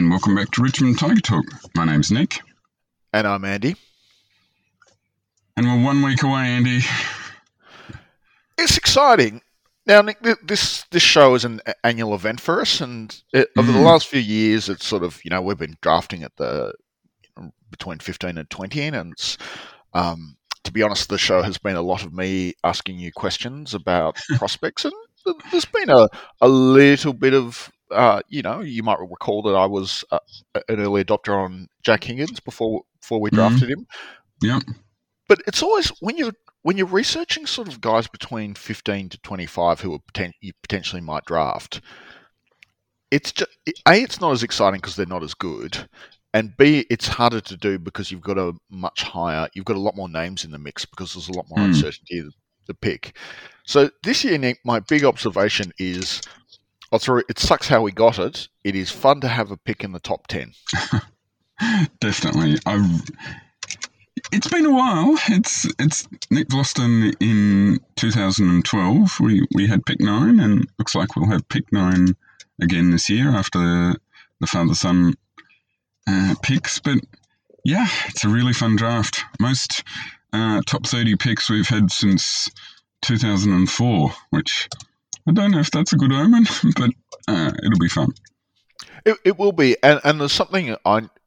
and welcome back to Richmond Tiger Talk. My name's Nick. And I'm Andy. And we're 1 week away, Andy. It's exciting. Now, Nick, this show is an annual event for us, and over the last few years, it's sort of, we've been drafting at between 15 and 20, and it's, to be honest, the show has been a lot of me asking you questions about prospects, and there's been a little bit of, you might recall that I was an early adopter on Jack Higgins before we drafted him. Yep. But it's always when you're researching sort of guys between 15 to 25 who you potentially might draft, it's just it's not as exciting because they're not as good, and B, it's harder to do because you've got a lot more names in the mix because there's a lot more uncertainty of the pick. So this year, Nick, my big observation is, it sucks how we got it. It is fun to have a pick in the top 10. Definitely. It's been a while. It's Nick Vlosten in 2012. We had pick 9, and looks like we'll have pick 9 again this year after the father-son picks. But yeah, it's a really fun draft. Most top 30 picks we've had since 2004, which I don't know if that's a good omen, but it'll be fun. It will be, and there's something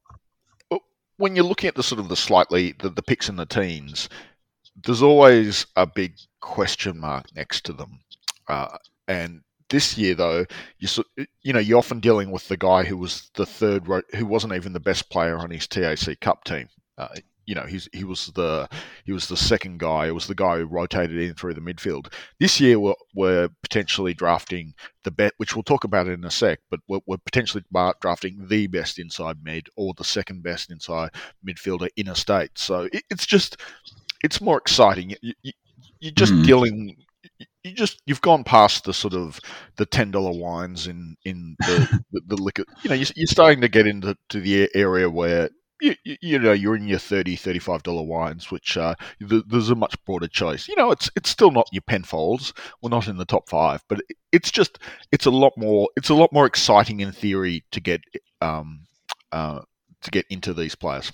when you're looking at the picks in the teens, there's always a big question mark next to them. And this year, though, you're often dealing with the guy who was who wasn't even the best player on his TAC Cup team. He was the second guy. It was the guy who rotated in through the midfield. This year, we're potentially drafting the bet, which we'll talk about in a sec. But we're potentially drafting the best inside mid or the second best inside midfielder in a state. So it's more exciting. You're just dealing. You've gone past the sort of the $10 wines in the liquor. You're starting to get into the area where you're in your $30, $35 wines, which there's a much broader choice. It's still not your Penfolds. We're not in the top 5, but it's a lot more exciting in theory to get into these players.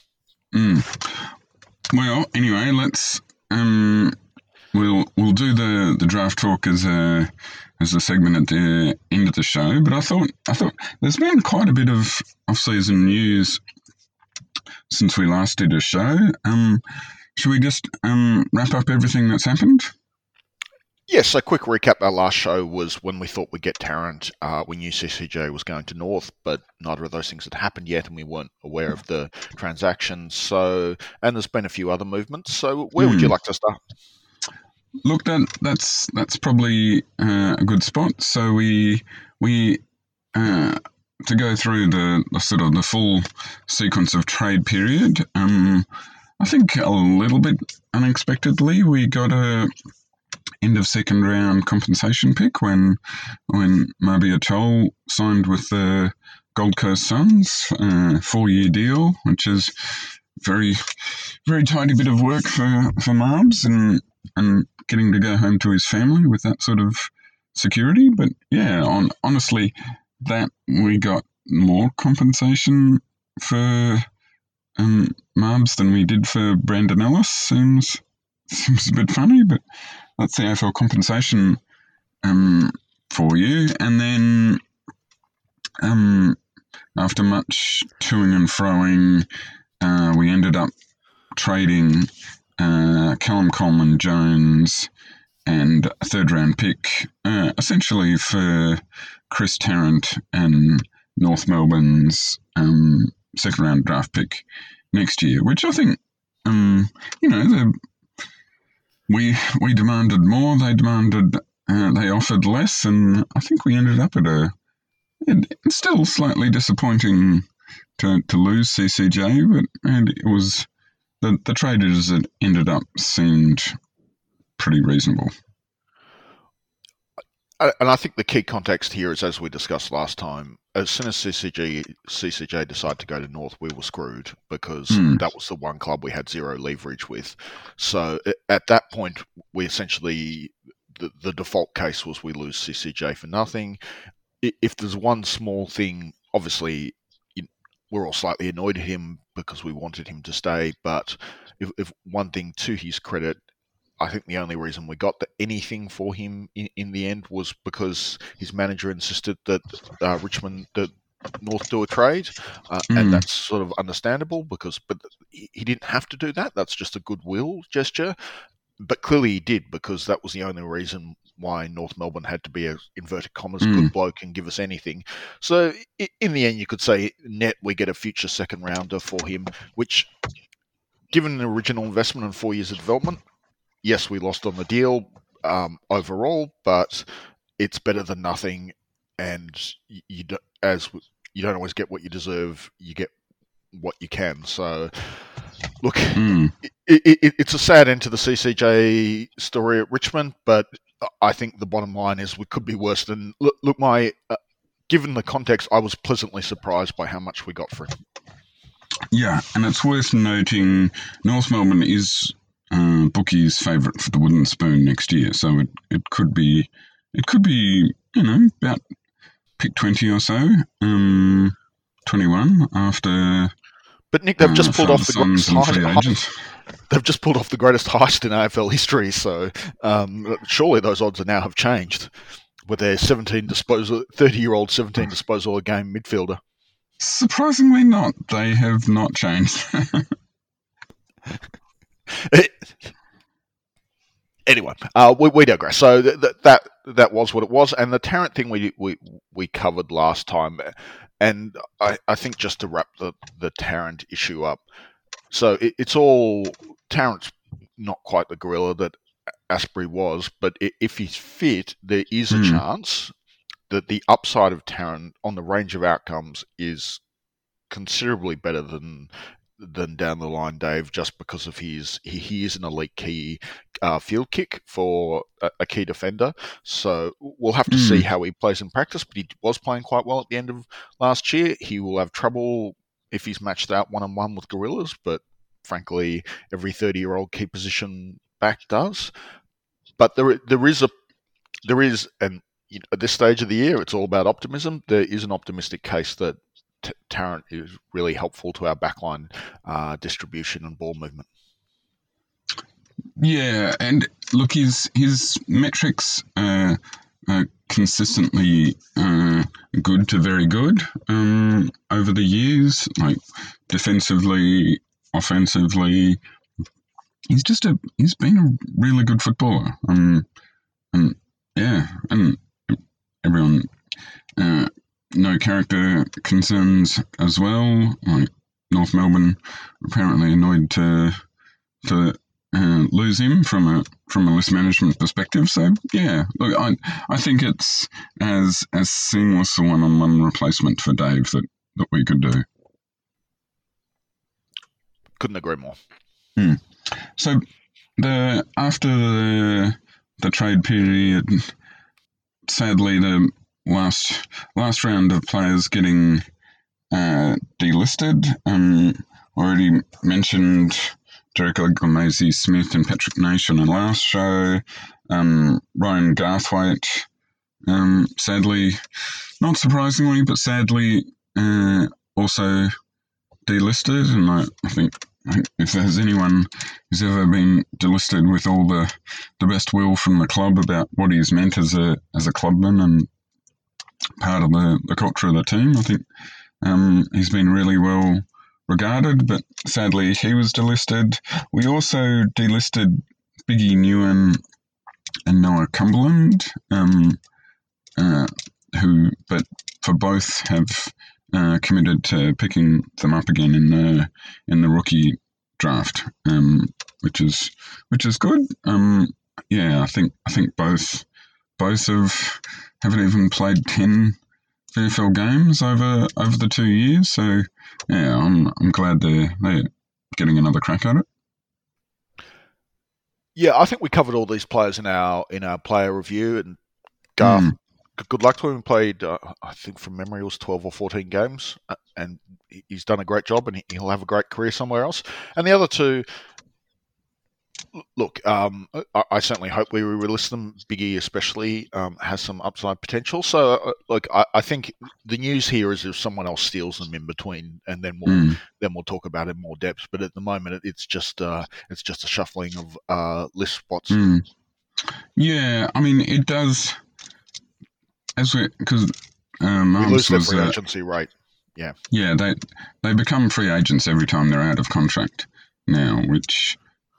Well, anyway, let's we'll do the draft talk as a segment at the end of the show. But I thought there's been quite a bit of off-season news since we last did a show. Should we just wrap up everything that's happened? Yes, a quick recap. Our last show was when we thought we'd get Tarrant. We knew CCJ was going to North, but neither of those things had happened yet, and we weren't aware of the transaction. So, and there's been a few other movements. So, where would you like to start? Look, that's probably a good spot. So we to go through the sort of the full sequence of trade period. I think a little bit unexpectedly, we got a end of second round compensation pick when Mabior Chol signed with the Gold Coast Suns, 4-year deal, which is very, very tidy bit of work for Marbs and getting to go home to his family with that sort of security. But yeah, honestly, that we got more compensation for Marbs than we did for Brandon Ellis seems a bit funny, but that's the AFL compensation for you. And then after much toing and froing, we ended up trading Callum Coleman-Jones and a third-round pick, essentially for Chris Tarrant and North Melbourne's second-round draft pick next year, which I think, we demanded more. They offered less, and I think we ended up at it's still slightly disappointing to lose CCJ, but it was the traders that ended up seemed pretty reasonable. And I think the key context here is, as we discussed last time, as soon as CCJ decided to go to North, we were screwed because that was the one club we had zero leverage with. So at that point, we essentially, the default case was we lose CCJ for nothing. If there's one small thing, obviously, we're all slightly annoyed at him because we wanted him to stay. But if one thing to his credit, I think the only reason we got anything for him in the end was because his manager insisted that that North do a trade, and that's sort of understandable but he didn't have to do that. That's just a goodwill gesture. But clearly he did, because that was the only reason why North Melbourne had to be a inverted commas good bloke and give us anything. So in the end, you could say net we get a future second rounder for him, which, given an original investment and 4 years of development, yes, we lost on the deal overall, but it's better than nothing. And you don't always get what you deserve; you get what you can. So, look, it's a sad end to the CCJ story at Richmond, but I think the bottom line is we could be worse than. Look, given the context, I was pleasantly surprised by how much we got for it. Yeah, and it's worth noting North Melbourne is bookies' favourite for the wooden spoon next year, so it could be about pick 20 or so, 21 after. But Nick, they've just pulled off the greatest heist. They've just pulled off the greatest heist in AFL history. So surely those odds now have changed with their 30-year-old 17 disposal a game midfielder. Surprisingly, not. They have not changed. Anyway, we digress. So that was what it was, and the Tarrant thing we covered last time, and I think just to wrap the Tarrant issue up. So it's all Tarrant's not quite the gorilla that Asprey was, but if he's fit, there is a chance that the upside of Tarrant on the range of outcomes is considerably better than down the line, Dave, just because of he is an elite key field kick for a key defender. So we'll have to see how he plays in practice, but he was playing quite well at the end of last year. He will have trouble if he's matched out one-on-one with Gorillas, but frankly, every 30-year-old key position back does. But there is, and at this stage of the year, it's all about optimism. There is an optimistic case that Tarrant is really helpful to our backline distribution and ball movement. Yeah, and look, his metrics are consistently good to very good over the years. Like defensively, offensively, he's been a really good footballer. And everyone. No character concerns as well. Like North Melbourne apparently annoyed to lose him from a list management perspective. So yeah, look, I think it's as seamless a one-on-one replacement for Dave that we could do. Couldn't agree more. So after the trade period, sadly the last round of players getting delisted. Already mentioned Derek Oglamesi, Smith and Patrick Naish on the last show. Ryan Garthwaite, sadly, not surprisingly, but sadly, also delisted. And I think if there's anyone who's ever been delisted with all the best will from the club about what he's meant as a clubman and part of the culture of the team, I think he's been really well regarded, but sadly he was delisted. We also delisted Biggie Newen and Noah Cumberland, who but for both have committed to picking them up again in the rookie draft, which is good. I think both haven't even played 10 VFL games over the 2 years, so yeah, I'm glad they're getting another crack at it. Yeah, I think we covered all these players in our player review, and Garth, good luck to him. Played, I think from memory, it was 12 or 14 games, and he's done a great job, and he'll have a great career somewhere else. And the other two, Look, I certainly hope we release them. Biggie, especially, has some upside potential. So, look, I think the news here is if someone else steals them in between, and then we'll talk about it in more depth. But at the moment, it's just a shuffling of list spots. Yeah, I mean it does because We Arms lose their was free agency rate. yeah, they become free agents every time they're out of contract now, which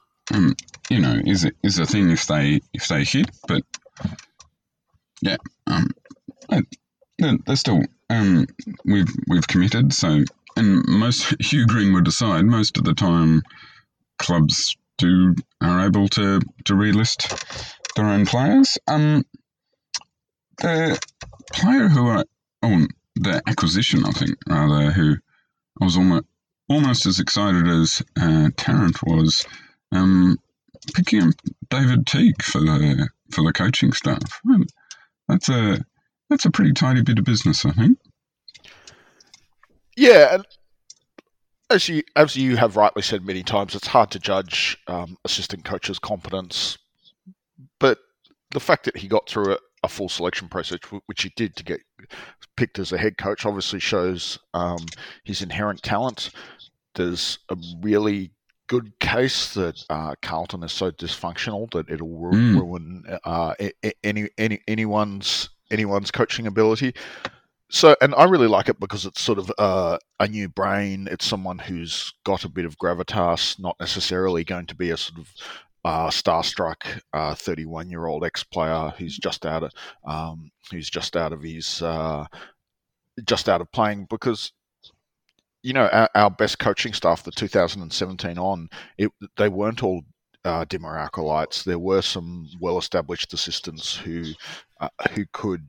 is a thing if they hit, but yeah, they're still we've committed. So, and most Hugh Greenwood aside, most of the time clubs are able to relist their own players. The player the acquisition, I think, rather, who I was almost as excited as Tarrant was, picking up David Teague for the coaching staff. That's a pretty tidy bit of business, I think. Yeah, and as you have rightly said many times, it's hard to judge assistant coaches' competence, but the fact that he got through a full selection process, which he did to get picked as a head coach, obviously shows his inherent talent. There's a really good case that Carlton is so dysfunctional that it'll ruin anyone's coaching ability. So, and I really like it because it's sort of a new brain. It's someone who's got a bit of gravitas, not necessarily going to be a sort of starstruck 31-year-old ex-player who's just out of playing. Because our best coaching staff, the 2017 on, they weren't all Dimmer acolytes. There were some well-established assistants who could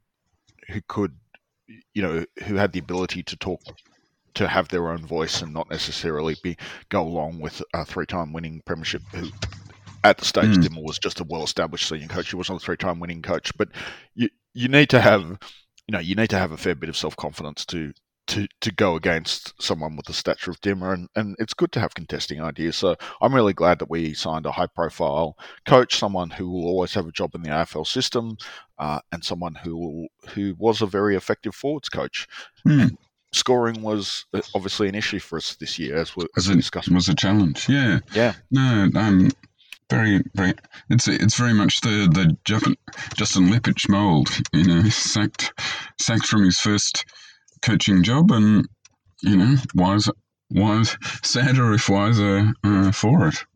who had the ability to talk, to have their own voice and not necessarily go along with a 3-time winning premiership. Who at the stage Dimmer was just a well-established senior coach. He wasn't a 3-time winning coach, but you need to have a fair bit of self-confidence to go against someone with the stature of Dimmer, and it's good to have contesting ideas. So I'm really glad that we signed a high-profile coach, someone who will always have a job in the AFL system, and someone who was a very effective forwards coach. And scoring was obviously an issue for us this year, as we discussed. It was a challenge, yeah. Yeah. No, very, very. It's very much the Justin Lippic mould. Sacked from his first coaching job, and wise, sadder if wiser for it.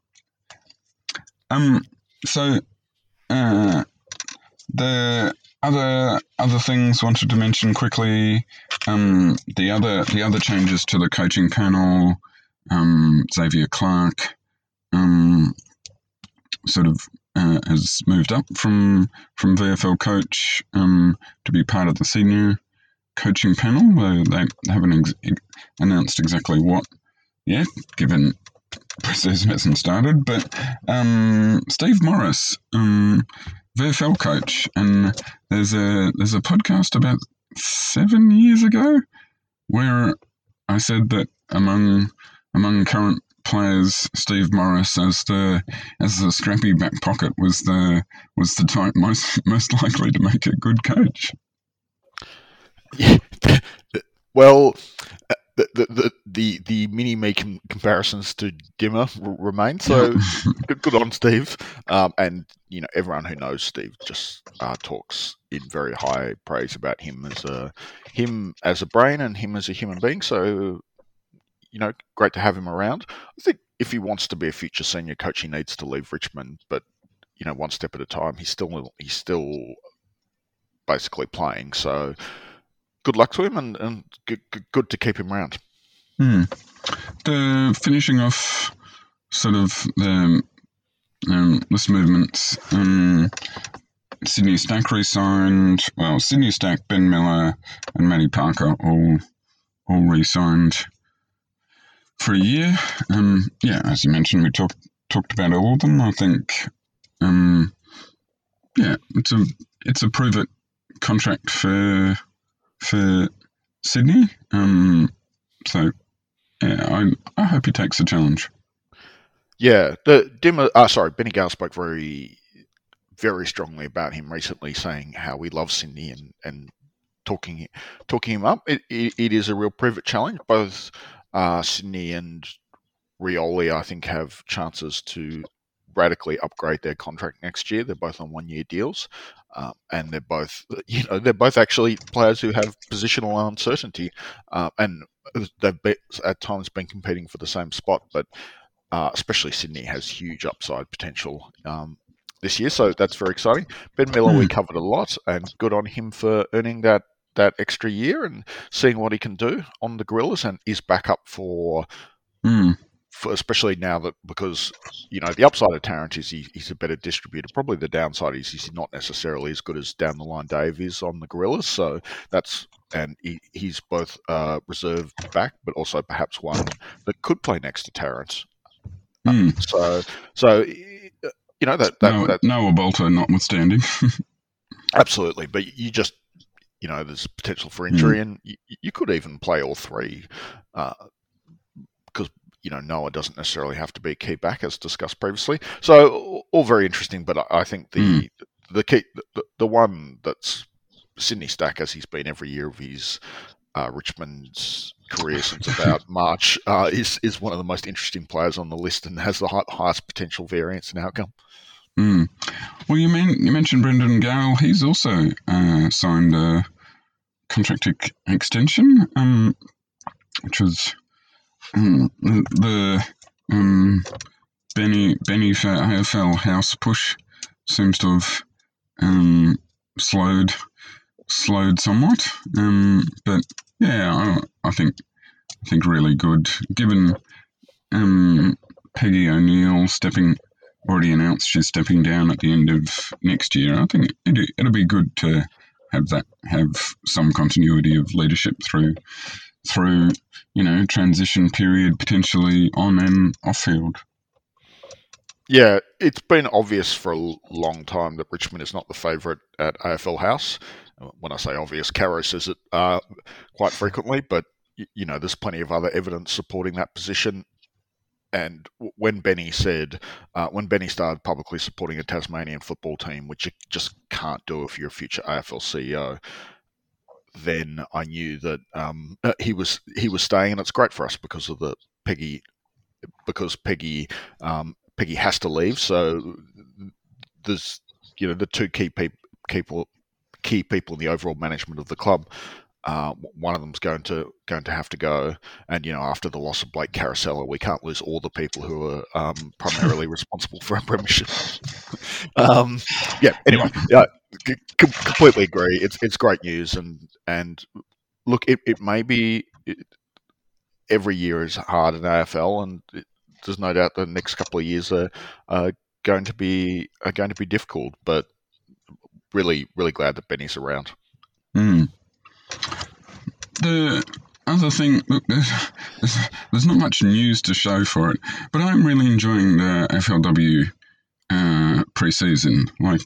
So the other things wanted to mention quickly. The other changes to the coaching panel. Xavier Clark sort of has moved up from VFL coach to be part of the senior coaching panel. They haven't announced exactly what yet, given pre-season hasn't started. But Steve Morris, VFL coach, and there's a podcast about 7 years ago where I said that among current players, Steve Morris as the scrappy back pocket was the type most likely to make a good coach. Well, the mini me comparisons to Dimmer remain. So good on Steve, and everyone who knows Steve just talks in very high praise about him as a brain and him as a human being. So great to have him around. I think if he wants to be a future senior coach, he needs to leave Richmond, but one step at a time. He's still basically playing, so good luck to him, and good to keep him around. The finishing off sort of the list movements. Sydney Stack re-signed. Well, Sydney Stack, Ben Miller, and Matty Parker all re-signed for a year. As you mentioned, we talked about all of them. I think, it's a prove it contract for Sydney. So yeah, I hope he takes the challenge. Yeah, Benny Gale spoke very strongly about him recently, saying how he loves Sydney and talking him up. It is a real private challenge. Both Sydney and Rioli, I think, have chances to radically upgrade their contract next year. They're both on 1 year deals, and they're both actually players who have positional uncertainty, and at times been competing for the same spot. But especially Sydney has huge upside potential this year, so that's very exciting. Ben Miller, we covered a lot, and good on him for earning that extra year and seeing what he can do on the Gorillas, and is back up for especially now that, because the upside of Tarrant is he's a better distributor. Probably the downside is he's not necessarily as good as down the line Dave is on the Gorillas. So he's both reserve back, but also perhaps one that could play next to Tarrant. So Noah Bolter notwithstanding. Absolutely, but you just there's potential for injury, and you could even play all three because Noah doesn't necessarily have to be a key back, as discussed previously. So all very interesting, but I think the key, the one that's Sydney Stack, as he's been every year of his Richmond's career since about March, is one of the most interesting players on the list and has the highest potential variance and outcome. Well, you mentioned Brendan Gale. He's also signed a contract extension, which was the Benny for AFL House push seems to have slowed somewhat. But yeah, I think really good, given Peggy O'Neill already announced she's stepping down at the end of next year. I think it'll be good to have some continuity of leadership through transition period, potentially on and off field. Yeah, it's been obvious for a long time that Richmond is not the favourite at AFL House. When I say obvious, Caro says it quite frequently, but there's plenty of other evidence supporting that position. And when Benny started publicly supporting a Tasmanian football team, which you just can't do if you're a future AFL CEO, then I knew that he was staying, and it's great for us because of Peggy has to leave. So there's the two key people in the overall management of the club. One of them's going to have to go, and after the loss of Blake Caracella, we can't lose all the people who are primarily responsible for our premiership. Anyway, completely agree. It's great news, and look, it may be every year is hard in AFL, and there's no doubt the next couple of years are going to be difficult. But really, really glad that Benny's around. The other thing, look, there's not much news to show for it, but I'm really enjoying the FLW pre-season. Like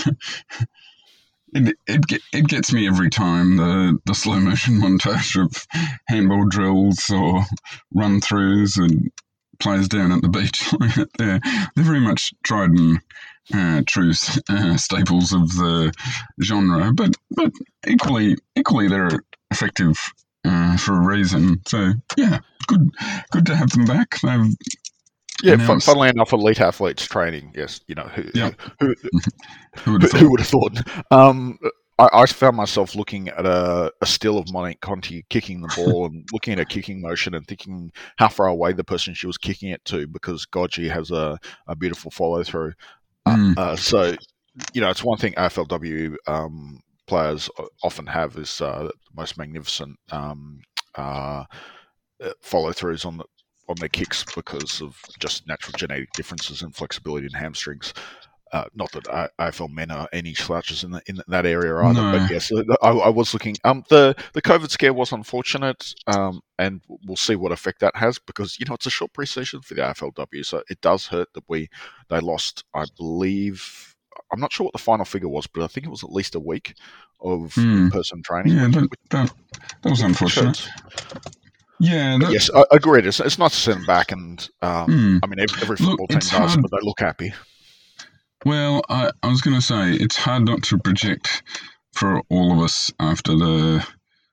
it gets me every time, the slow motion montage of handball drills or run throughs and players down at the beach. They're very much tried and true staples of the genre, but equally they're effective for a reason. So yeah, good to have them back. They've announced... funnily enough, elite athletes training. Yes, who would have thought? I found myself looking at a still of Monique Conti kicking the ball and looking at a kicking motion and thinking how far away the person she was kicking it to, because God, she has a beautiful follow through. So it's one thing AFLW players often have is the most magnificent follow throughs on their kicks because of just natural genetic differences and flexibility in hamstrings. Not that AFL men are any slouches in that area either, no. But yes, I was looking. The COVID scare was unfortunate, and we'll see what effect that has, because it's a short pre-season for the AFLW, so it does hurt that they lost. I believe, I'm not sure what the final figure was, but I think it was at least a week of in-person training. Yeah, that was unfortunate. Yeah, But yes, I agreed. It's nice to send them back, and I mean, every look, football team it's does, hard. but they look happy. Well, I was going to say it's hard not to project for all of us after the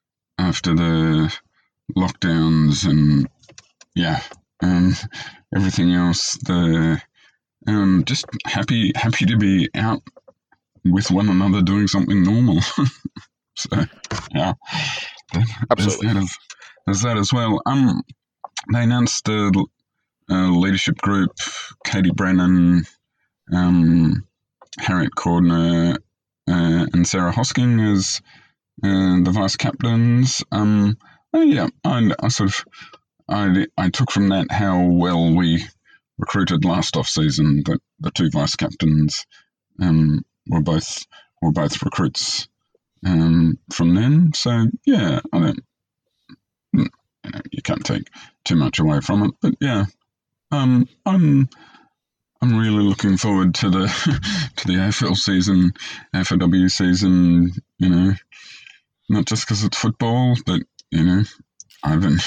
lockdowns and everything else. The just happy to be out with one another doing something normal. So yeah, Absolutely. there's that as well. They announced the leadership group: Katie Brennan, Harriet Cordner, and Sarah Hosking as the vice captains. Yeah, I sort of I took from that how well we recruited last off season. That the two vice captains were both recruits from them. So yeah, I don't. You can't take too much away from it, but yeah, I'm really looking forward to the to the AFL season, AFLW season. Not just because it's football, but I've been,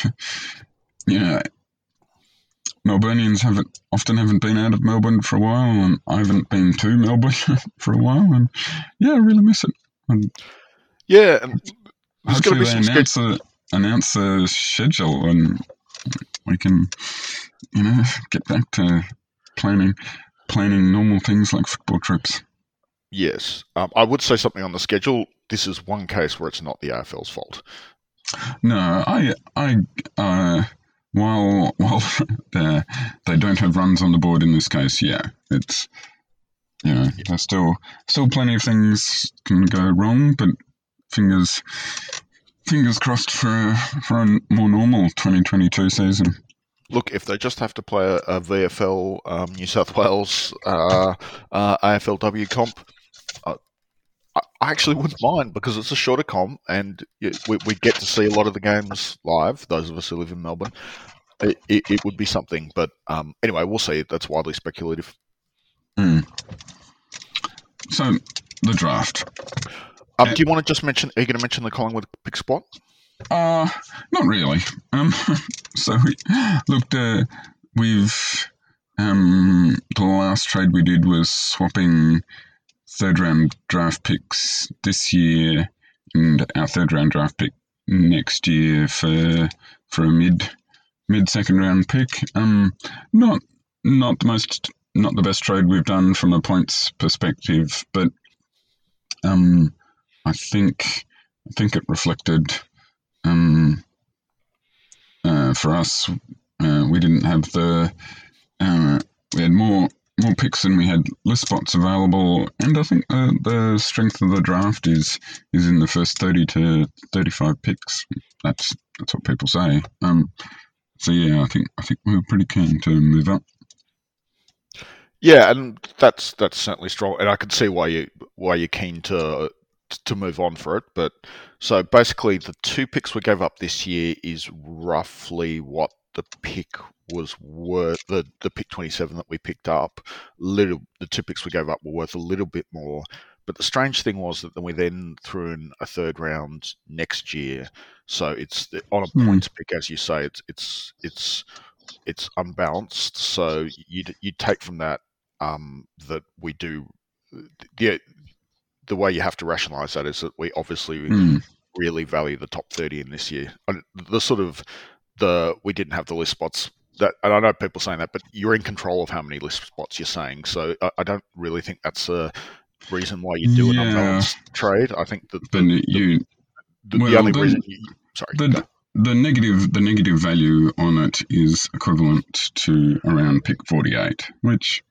Melburnians haven't been out of Melbourne for a while, and I haven't been to Melbourne for a while, and yeah, I really miss it. And yeah, and there's going to be hopefully some announce a schedule, and we can, get back to planning normal things like football trips. Yes, I would say something on the schedule. This is one case where it's not the AFL's fault. No, while they don't have runs on the board in this case, yeah, it's there's still plenty of things can go wrong, but fingers crossed for a more normal 2022 season. Look, if they just have to play a VFL New South Wales AFLW comp, I actually wouldn't mind because it's a shorter comp and we get to see a lot of the games live. Those of us who live in Melbourne, it would be something. But anyway, we'll see. That's wildly speculative. So the draft. Do you want to just mention? Are you going to mention the Collingwood pick spot? Not really. So we looked. We've the last trade we did was swapping third round draft picks this year and our third round draft pick next year for a mid second round pick. Not the best trade we've done from a points perspective, but I think it reflected for us. We didn't have we had more picks than we had list spots available, and I think the strength of the draft is in the first 30 to 35 picks. That's what people say. So yeah, I think we were pretty keen to move up. Yeah, and that's certainly strong, and I can see why you're keen to move on for it. But so basically, the two picks we gave up this year is roughly what the pick was worth. The pick 27 that we picked up, the two picks we gave up were worth a little bit more. But the strange thing was that we then threw in a third round next year, so it's on a points pick, as you say. It's unbalanced. So you take from that that we do. The way you have to rationalise that is that we obviously really value the top 30 in this year. We didn't have the list spots. And I know people saying that, but you're in control of how many list spots you're saying. So I don't really think that's a reason why you do an unbalanced trade. I think that the only reason the negative value on it is equivalent to around pick 48, which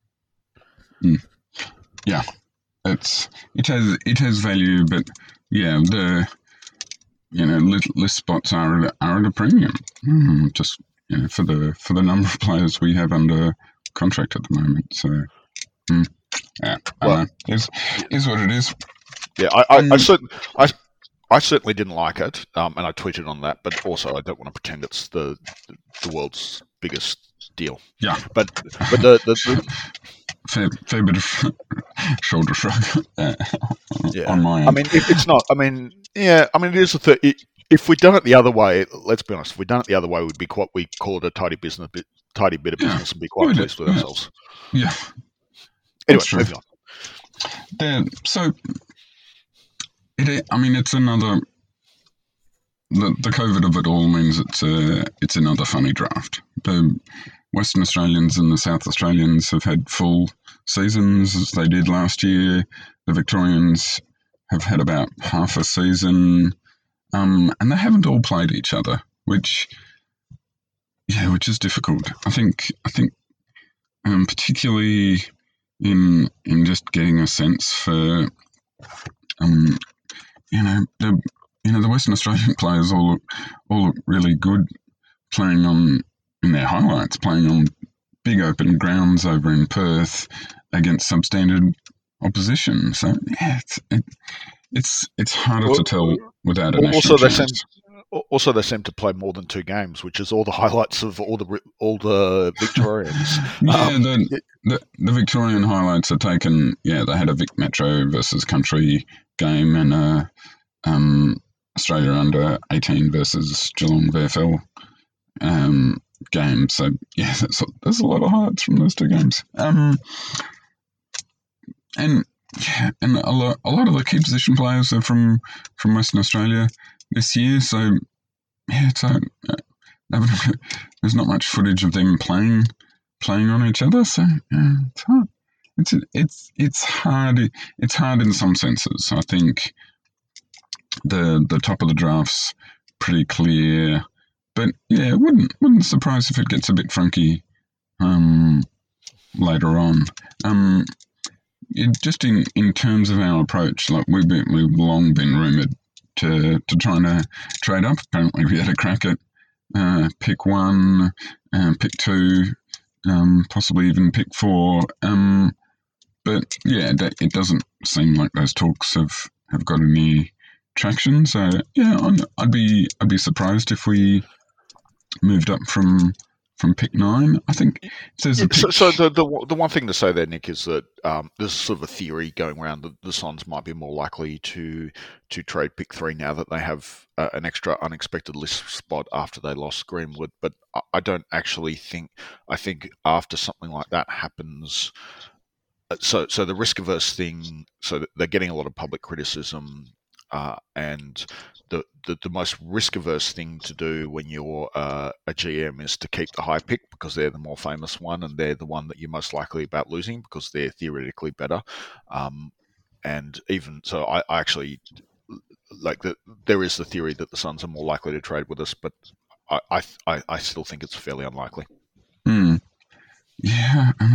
it has value, but yeah, the list spots are at a premium. Just for the number of players we have under contract at the moment. So yeah, is what it is. Yeah, I certainly didn't like it, and I tweeted on that. But also, I don't want to pretend it's the world's biggest deal. Yeah, but the fair bit of shoulder shrug on my end. I mean, it's not. I mean, yeah. I mean, it is If we'd done it the other way, let's be honest. If we'd done it the other way, we'd be quite. We call it a tidy bit of Yeah, business, and be quite pleased with ourselves. Yeah, Anyway, that's true. moving on. So, it's another. The COVID of it all means it's another funny draft. The Western Australians and the South Australians have had full seasons as they did last year. The Victorians have had about half a season, and they haven't all played each other, which is difficult. I think particularly in just getting a sense for the Western Australian players all look really good playing in their highlights, playing on big open grounds over in Perth against substandard opposition. So yeah, it's harder to tell without a national chance. Also, they seem to play more than 2 games, which is all the highlights of all the Victorians. The Victorian highlights are taken. Yeah, they had a Vic Metro versus Country game and a Australia under 18 versus Geelong VFL game. So yeah, there's a lot of highlights from those 2 games. And a lot of the key position players are from Western Australia this year. So yeah, there's not much footage of them playing on each other. So yeah, it's hard. It's hard. It's hard in some senses. I think the top of the draft's pretty clear, but yeah, it wouldn't surprise if it gets a bit funky later on. Just in terms of our approach, like we've long been rumoured to trying to trade up. Apparently, we had a crack at pick 1, pick 2, possibly even pick 4. But yeah, it doesn't seem like those talks have got any traction. So yeah, I'd be surprised if we moved up from pick 9. I think there's a pick. So the one thing to say there, Nick, is that there's sort of a theory going around that the Suns might be more likely to trade pick 3 now that they have an extra unexpected list spot after they lost Greenwood. But I don't actually think. I think after something like that happens, so the risk averse thing. So they're getting a lot of public criticism, and the most risk averse thing to do when you're a GM is to keep the high pick because they're the more famous one and they're the one that you're most likely about losing because they're theoretically better. And even so, I actually like that. There is the theory that the Suns are more likely to trade with us, but I still think it's fairly unlikely. Yeah, and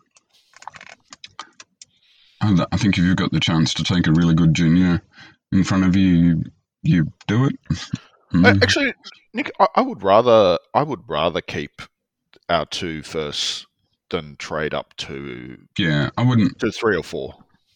I think if you've got the chance to take a really good junior in front of you, you do it. Actually, Nick, I would rather keep our 2 firsts than trade up to I wouldn't to 3 or 4.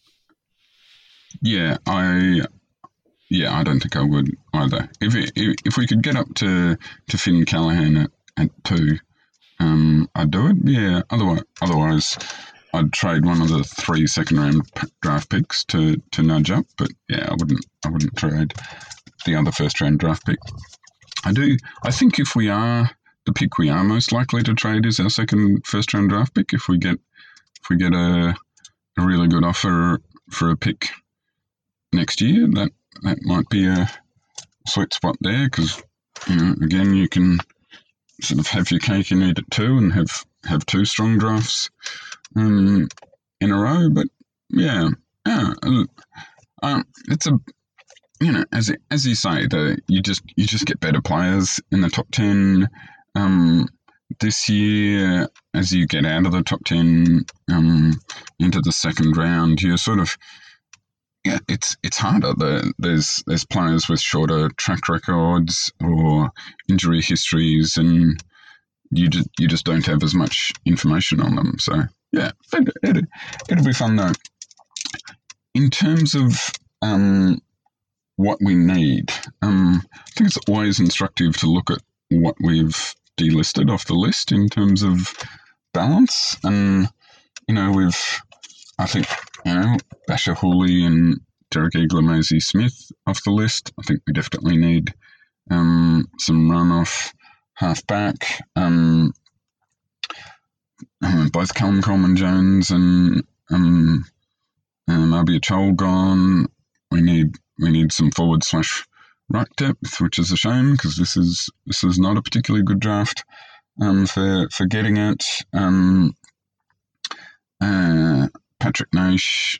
Yeah, I don't think I would either. If we could get up to Finn Callaghan at 2, I'd do it. Yeah, otherwise I'd trade one of the 3 second round draft picks to nudge up. But yeah, I wouldn't trade the other first round draft pick. I think if we are the pick we are most likely to trade is our second first round draft pick. If we get a really good offer for a pick next year, that might be a sweet spot there because again you can sort of have your cake and eat it too and have 2 strong drafts in a row. But yeah, it's a as you say, you just get better players in the top 10. This year, as you get out of the top 10 into the second round, you're sort of it's harder. There's players with shorter track records or injury histories, and you just don't have as much information on them. So yeah, it'll be fun though. In terms of what we need, I think it's always instructive to look at what we've delisted off the list in terms of balance. And I think Basher Hooley and Derek Eagler, Maisie Smith off the list. I think we definitely need some run off half back. Both Callum Coleman-Jones and Abia Chol gone. We need some forward / ruck depth, which is a shame because this is not a particularly good draft for getting it. Patrick Naish,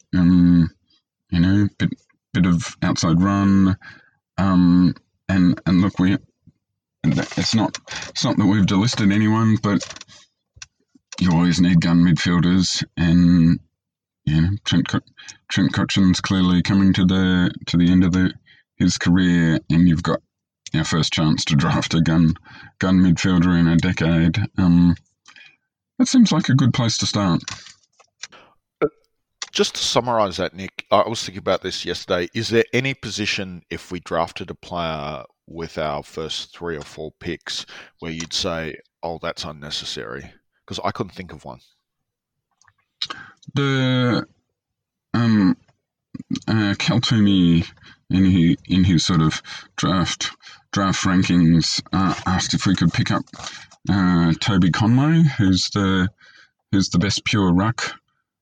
bit of outside run, and look, it's not that we've delisted anyone, but you always need gun midfielders, and Trent Cotchin's clearly coming to the end of his career, and you've got your first chance to draft a gun midfielder in a decade. That seems like a good place to start. Just to summarise that, Nick, I was thinking about this yesterday. Is there any position, if we drafted a player with our first 3 or 4 picks, where you'd say, "Oh, that's unnecessary"? Because I couldn't think of one. The Cal Toomey in his sort of draft rankings asked if we could pick up Toby Conway, who's the best pure ruck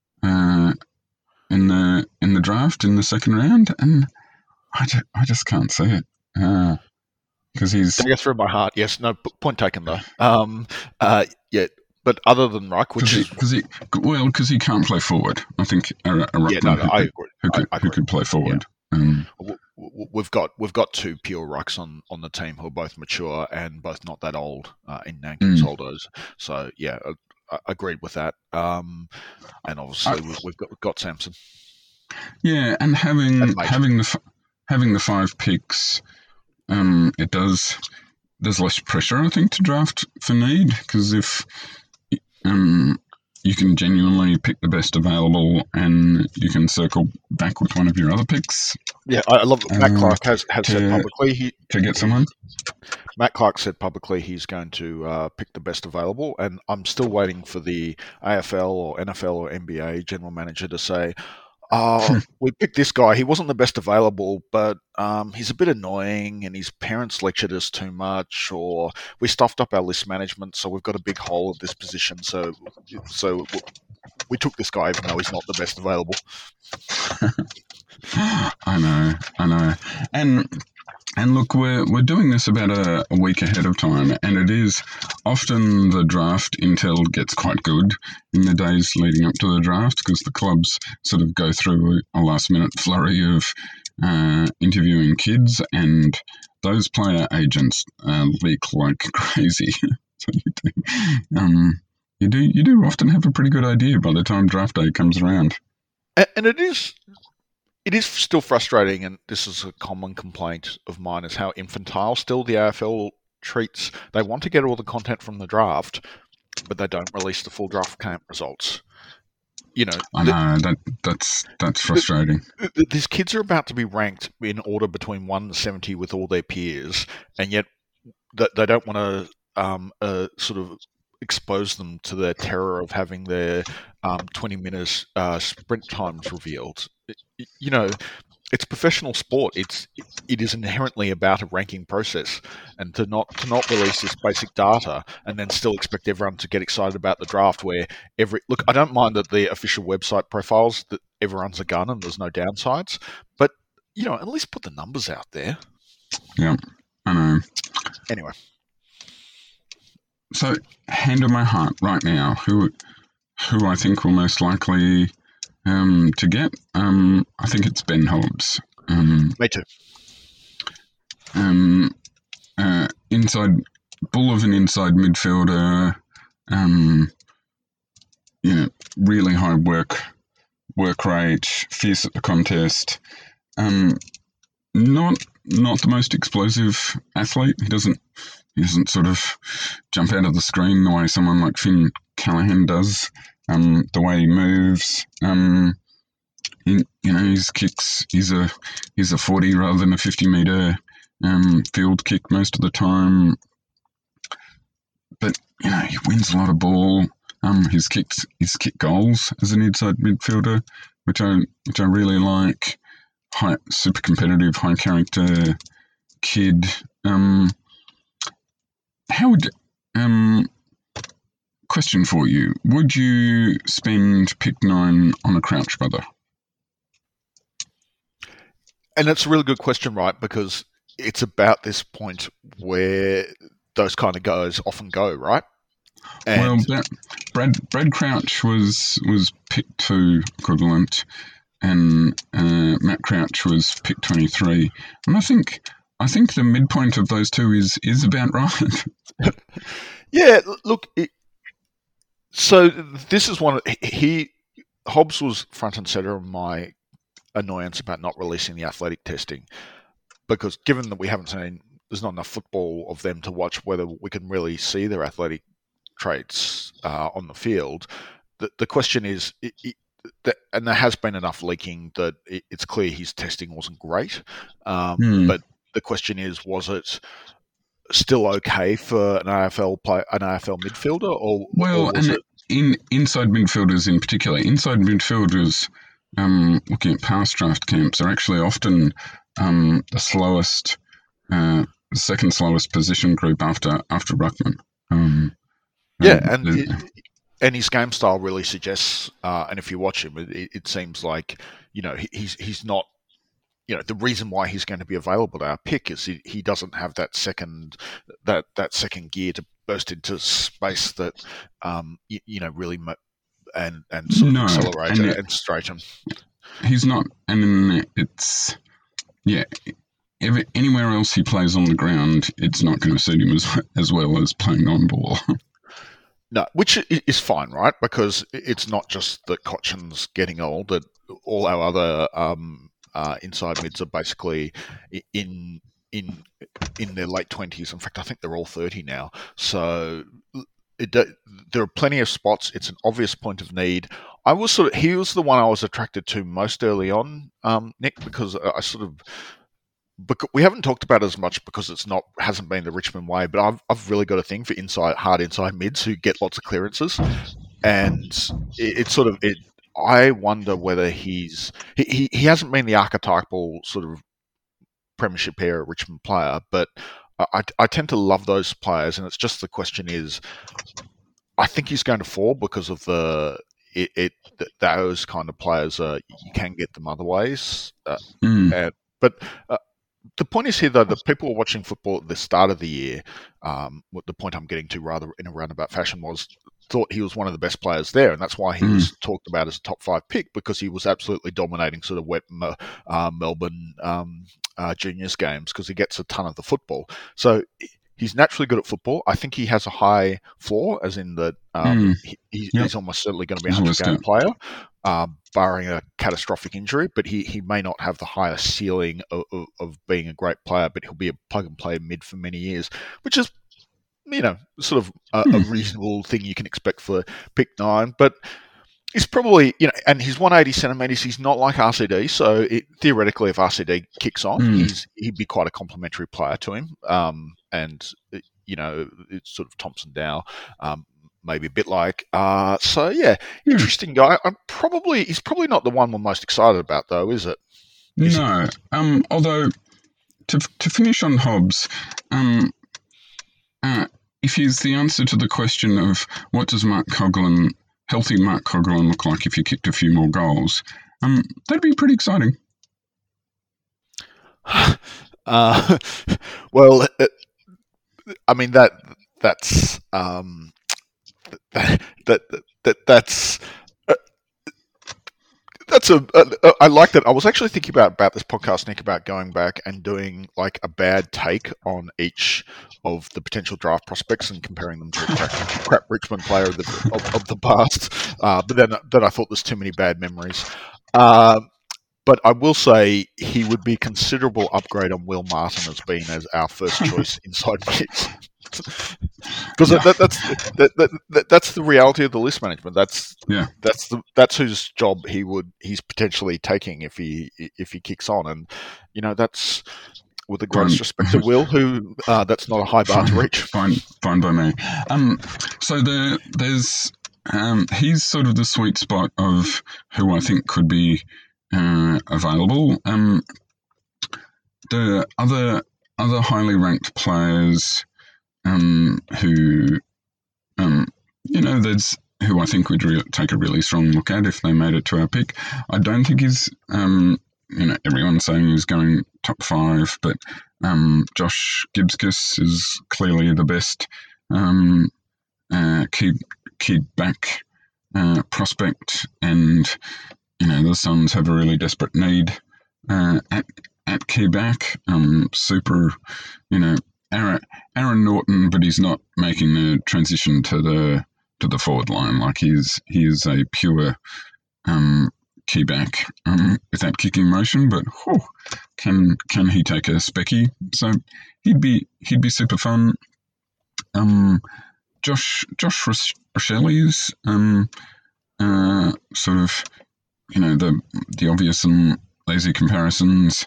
in the draft in the second round, and I just can't see it because he's dagger through my heart. Yes, no point taken though. Yeah, but other than ruck, which is because he can't play forward. I think a ruckman who could play forward. Yeah. We've got 2 pure rucks on the team who are both mature and both not that old in Nankins Holdos. So yeah, I agreed with that. And obviously we've got Samson. Yeah, and having the 5 picks, it does. There's less pressure, I think, to draft for need, because if you can genuinely pick the best available, and you can circle back with one of your other picks. Yeah, I love it. Matt Clark has said publicly to get someone. Matt Clark said publicly he's going to pick the best available, and I'm still waiting for the AFL or NFL or NBA general manager to say, "Oh, we picked this guy. He wasn't the best available, but he's a bit annoying, and his parents lectured us too much, or we stuffed up our list management, so we've got a big hole at this position. So we took this guy, even though he's not the best available." I know, and look, we're doing this about a week ahead of time, and it is often the draft intel gets quite good in the days leading up to the draft, because the clubs sort of go through a last-minute flurry of interviewing kids, and those player agents leak like crazy. So you do often have a pretty good idea by the time draft day comes around. And it is still frustrating, and this is a common complaint of mine, is how infantile still the AFL treats. They want to get all the content from the draft, but they don't release the full draft camp results. I know that's frustrating. These kids are about to be ranked in order between 1 and 70 with all their peers, and yet they don't want to sort of expose them to the terror of having their 20 minutes sprint times revealed. It's professional sport. It is inherently about a ranking process, and to not release this basic data and then still expect everyone to get excited about the draft, where look, I don't mind that the official website profiles that everyone's a gun and there's no downsides, but at least put the numbers out there. Yeah, I know. Anyway. So, hand on my heart right now, who I think will most likely to get, I think it's Ben Hobbs. Me too. Bull of an inside midfielder, really high work rate, fierce at the contest. Not the most explosive athlete. He doesn't sort of jump out of the screen the way someone like Finn Callaghan does. The way he moves, his kicks, he's a 40 rather than a 50-meter field kick most of the time. But he wins a lot of ball. His kick goals as an inside midfielder, which I really like. Super competitive, high character kid, how would question for you: would you spend pick 9 on a Crouch brother? And it's a really good question, right? Because it's about this point where those kind of guys often go, right? And Well, Brad Crouch was pick 2 equivalent, and Matt Crouch was pick 23, and I think the midpoint of those two is about right. yeah, look. So this is one. Hobbs was front and center of my annoyance about not releasing the athletic testing, because given that we haven't seen, there's not enough football of them to watch whether we can really see their athletic traits on the field. The question is, and there has been enough leaking that it's clear his testing wasn't great. But the question is, was it still okay for an AFL midfielder, or was it? Inside midfielders in particular, inside midfielders, looking at past draft camps, are actually often the slowest, second slowest position group after Ruckman. And his game style really suggests, and if you watch him, it seems like he's not. The reason why he's going to be available to our pick is he doesn't have that second gear to burst into space that really and sort of accelerate and straighten. He's not, and it's anywhere else he plays on the ground, it's not going to suit him as well as playing on ball. No, which is fine, right? Because it's not just that Cotchin's getting old; that all our other inside mids are basically in their late 20s. In fact, I think they're all 30 now. So there are plenty of spots. It's an obvious point of need. He was the one I was attracted to most early on, Nick, because we haven't talked about it as much because hasn't been the Richmond way, but I've really got a thing for hard inside mids who get lots of clearances, and I wonder whether he hasn't been the archetypal sort of premiership era Richmond player, but I tend to love those players, and it's just the question is, I think he's going to fall because of those kind of players. You can get them other ways, but. The point is here, though, that people were watching football at the start of the year. What the point I'm getting to, rather in a roundabout fashion, thought he was one of the best players there, and that's why he was talked about as a top 5 pick, because he was absolutely dominating sort of wet Melbourne juniors games, because he gets a ton of the football. So he's naturally good at football. I think he has a high floor, as in that he's almost certainly going to be a 100-game player, barring a catastrophic injury. But he may not have the highest ceiling of being a great player, but he'll be a plug-and-play mid for many years, which is, sort of a reasonable thing you can expect for pick 9. But he's probably, and he's 180 centimetres. He's not like RCD, so theoretically, if RCD kicks on, he'd be quite a complementary player to him. And it's sort of Thompson Dow, maybe a bit like. Interesting guy. He's probably not the one we're most excited about, though, is it? No. Although to finish on Hobbs, if he's the answer to the question of what does healthy Mark Coughlin look like if he kicked a few more goals, that'd be pretty exciting. Well, I mean that's I like that. I was actually thinking about this podcast, Nick, about going back and doing like a bad take on each of the potential draft prospects and comparing them to a crap Richmond player of the past. But then I thought there's too many bad memories. But I will say he would be a considerable upgrade on Will Martin as being as our first choice inside mid. Because that's the reality of the list management. That's whose job he's potentially taking if he kicks on, and that's with the greatest respect to Will, who that's not a high bar to reach. Fine by me. So there's he's sort of the sweet spot of who I think could be available. The other highly ranked players who, there's who I think we'd take a really strong look at if they made it to our pick. I don't think he's, everyone's saying he's going top 5, but Josh Gibskis is clearly the best key back prospect, and the Suns have a really desperate need at key back. Super, Aaron Norton, but he's not making the transition to the forward line. Like he is a pure key back without kicking motion, but can he take a specky? So he'd be super fun. Josh Rochelli's sort of the obvious and lazy comparisons.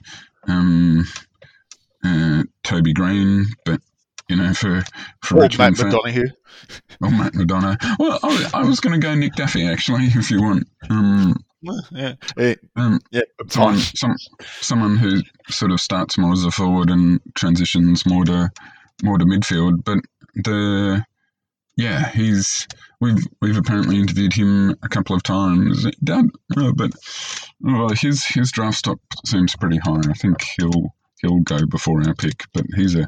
Toby Green, but for Richmond Matt McDonough. Or Matt Madonna. Well, I was going to go Nick Duffy actually, if you want. Someone who sort of starts more as a forward and transitions more to midfield, but we've apparently interviewed him a couple of times. His draft stock seems pretty high. I think he'll go before our pick, but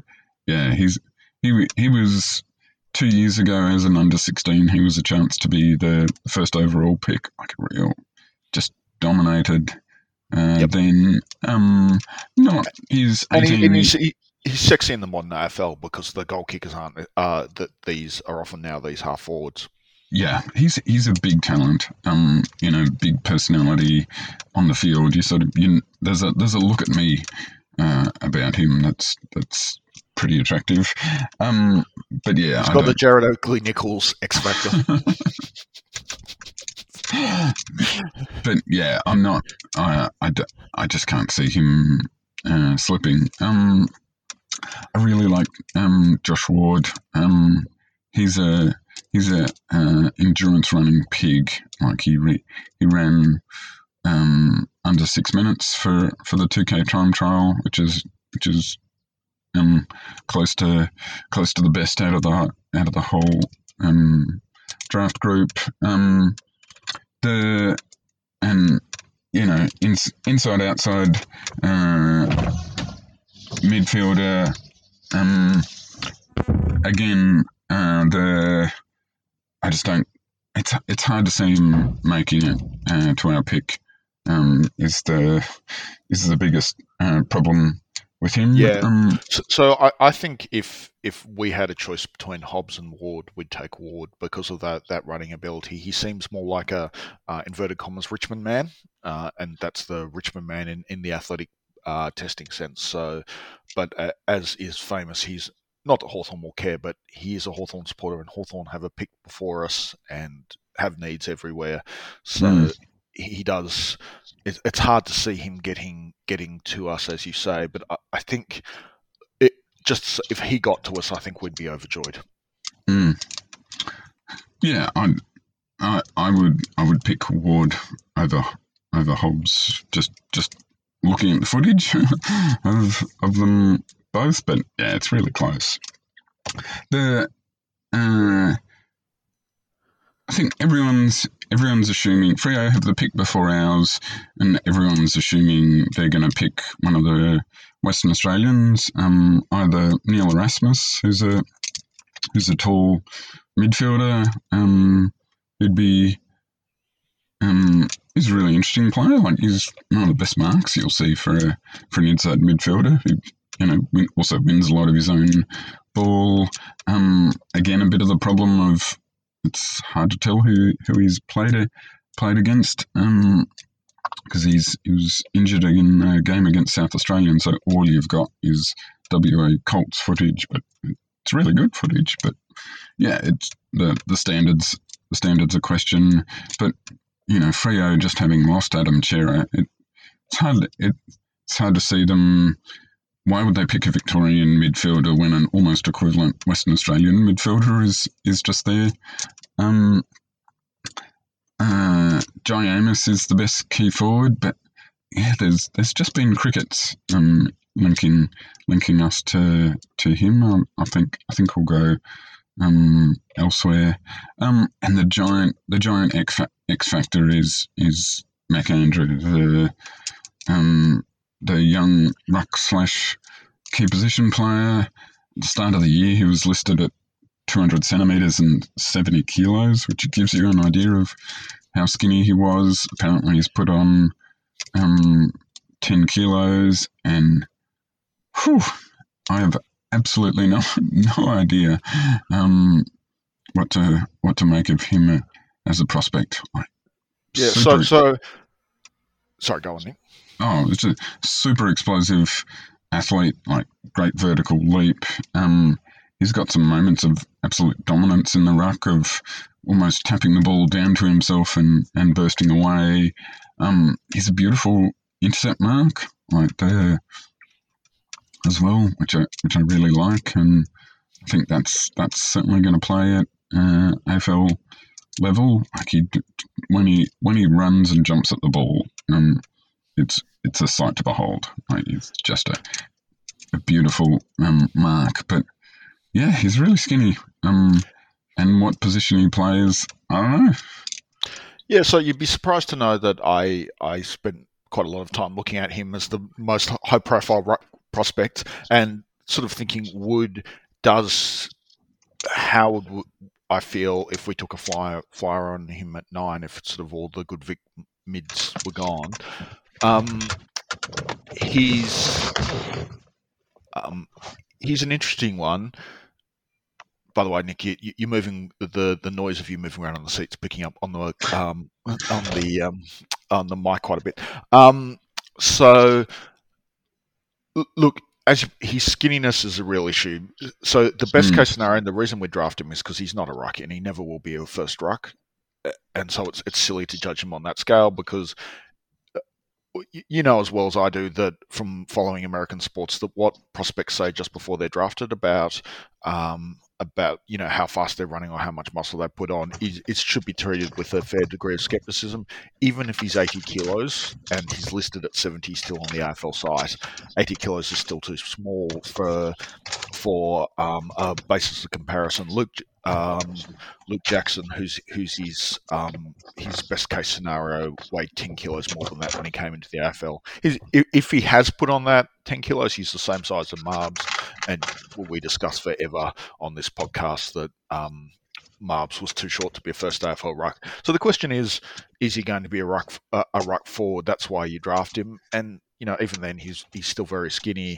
he was 2 years ago as an under 16. He was a chance to be the first overall pick. Like just dominated. Then not he's 18. And he's sexy in the modern AFL because the goal kickers aren't that these are often now these half forwards. Yeah, he's a big talent. Big personality on the field. There's a look at me about him that's pretty attractive. But yeah, he's got the Jared Oakley-Nichols X factor. But yeah, I'm not. I just can't see him slipping. I really like Josh Ward. He's a endurance running pig. Like he ran under 6 minutes for the 2K time trial, which is close to the best out of the whole draft group. Inside outside midfielder. Again, I just don't. It's hard to see him making it to our pick. Is the biggest problem with him? Yeah. So I think if we had a choice between Hobbs and Ward, we'd take Ward because of that running ability. He seems more like a inverted commas Richmond man, and that's the Richmond man in the athletic testing sense. So, but as is famous, he's not that Hawthorn will care, but he is a Hawthorn supporter, and Hawthorn have a pick before us and have needs everywhere. So he does. It's hard to see him getting to us, as you say. But I think if he got to us, I think we'd be overjoyed. Yeah, I would pick Ward over Hobbs. Just looking at the footage of them both, but yeah, it's really close. I think everyone's assuming Freo have the pick before ours, and everyone's assuming they're going to pick one of the Western Australians, either Neil Erasmus, who's a tall midfielder. He's a really interesting player. Like he's one of the best marks you'll see for an inside midfielder who also wins a lot of his own ball. Again, a bit of the problem of it's hard to tell who he's played against because he was injured in a game against South Australian, so all you've got is WA Colts footage, but it's really good footage. But yeah, it's the standards. The standards are question, but Freo just having lost Adam Cerra, it's hard to see them. Why would they pick a Victorian midfielder when an almost equivalent Western Australian midfielder is just there? Jai Amos is the best key forward, but yeah, there's just been crickets linking us to him. I think we'll go elsewhere. And the giant X factor is Mac Andrew, the young ruck slash key position player. At the start of the year, he was listed at 200 centimeters and 70 kilos, which gives you an idea of how skinny he was. Apparently, he's put on 10 kilos, and whew, I have absolutely no idea what to make of him as a prospect. Yeah. So sorry, go on, Nick. Oh, it's a super explosive athlete, like great vertical leap. He's got some moments of absolute dominance in the ruck, of almost tapping the ball down to himself and bursting away. He's a beautiful intercept mark, like there as well, which I really like, and I think that's certainly going to play at AFL level. Like when he runs and jumps at the ball, it's a sight to behold. Like it's just a beautiful mark, but yeah, he's really skinny. And what position he plays, I don't know. Yeah, so you'd be surprised to know that I spent quite a lot of time looking at him as the most high-profile prospect, and sort of thinking, how would I feel if we took a flyer on him at 9, if sort of all the good Vic mids were gone? He's an interesting one. By the way, Nick, you're moving the noise of you moving around on the seats, picking up on the mic quite a bit. So look, his skinniness is a real issue. So the best case scenario, and the reason we draft him is because he's not a ruck, and he never will be a first ruck, and so it's silly to judge him on that scale, because you know as well as I do that from following American sports, that what prospects say just before they're drafted about how fast they're running or how much muscle they put on, it should be treated with a fair degree of skepticism. Even if he's 80 kilos and he's listed at 70 still on the AFL site, 80 kilos is still too small for a basis of comparison. Luke Jackson, who's his best case scenario, weighed 10 kilos more than that when he came into the AFL. If he has put on that 10 kilos, he's the same size as Marbs, and we discussed forever on this podcast that Marbs was too short to be a first AFL ruck. So the question is he going to be a ruck forward? That's why you draft him, and even then he's still very skinny.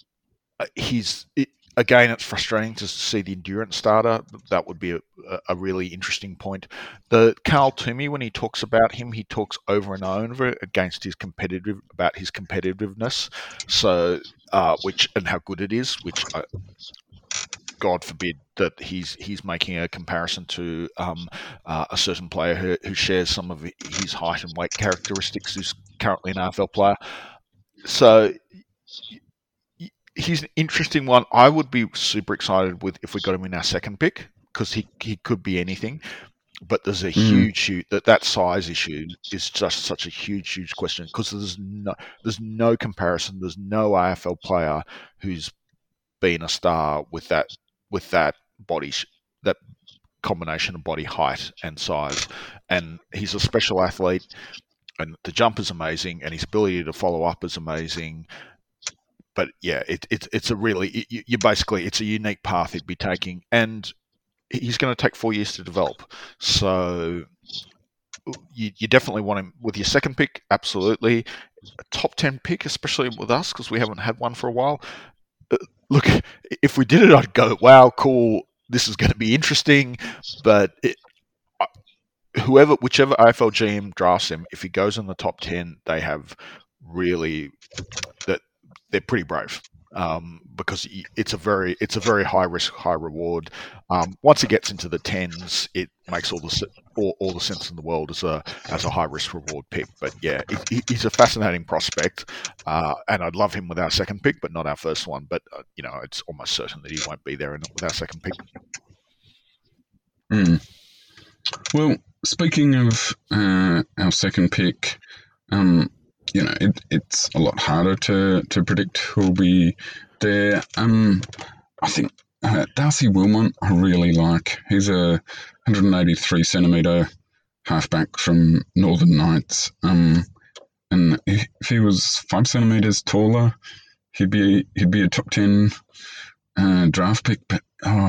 Again, it's frustrating to see the endurance starter. That would be a really interesting point. The Carl Toomey, when he talks about him, he talks over and over about his competitiveness. So, and how good it is. Which, God forbid that he's making a comparison to a certain player who shares some of his height and weight characteristics, who's currently an AFL player. So he's an interesting one. I would be super excited if we got him in our second pick, because he could be anything. But there's a huge that size issue is just such a huge question, because there's no comparison. There's no AFL player who's been a star with that body, that combination of body height and size. And he's a special athlete, and the jump is amazing, and his ability to follow up is amazing. But yeah, it's a really it's a unique path he'd be taking, and he's going to take 4 years to develop. So you definitely want him with your second pick, absolutely. A top 10 pick, especially with us, because we haven't had one for a while. Look, if we did it, I'd go, wow, cool, this is going to be interesting. But whichever AFL GM drafts him, if he goes in the top 10, they have really they're pretty brave, because it's a very high risk, high reward. Once it gets into the 10s, it makes all the sense in the world as a high risk reward pick. But yeah, he's a fascinating prospect, and I'd love him with our second pick, but not our first one. But it's almost certain that he won't be there with our second pick. Well, speaking of our second pick, it's a lot harder to predict who'll be there. I think Darcy Wilmot I really like. He's a 183 centimetre halfback from Northern Knights. And if he was 5 centimetres taller, he'd be a top 10 draft pick. But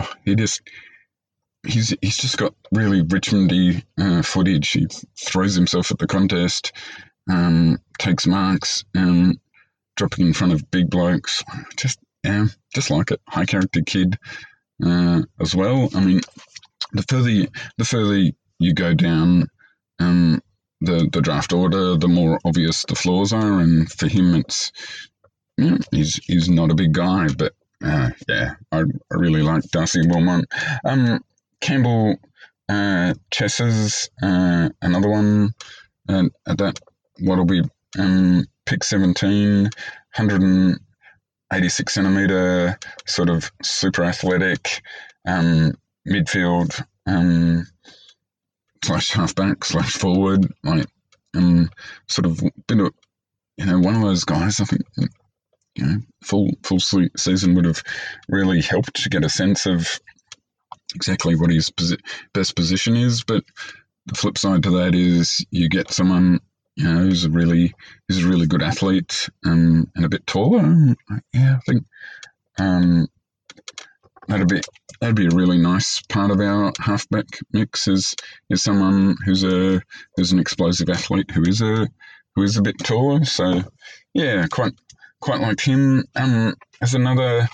he's just got really Richmondy footage. He throws himself at the contest, takes marks, dropping in front of big blokes. Just like it. High character kid as well. I mean, the further you go down the draft order, the more obvious the flaws are, and for him, it's he's not a big guy, but I really like Darcy Wilmot. Campbell Chesses, another one at that what'll be pick 17, 186 centimetre, sort of super athletic midfield slash halfback slash forward, like sort of been one of those guys. I think full season would have really helped to get a sense of exactly what his best position is. But the flip side to that is you get someone who's a really good athlete and a bit taller. I think that'd be a really nice part of our halfback mix is someone who's an explosive athlete who is a bit taller. So yeah, quite like him. There's another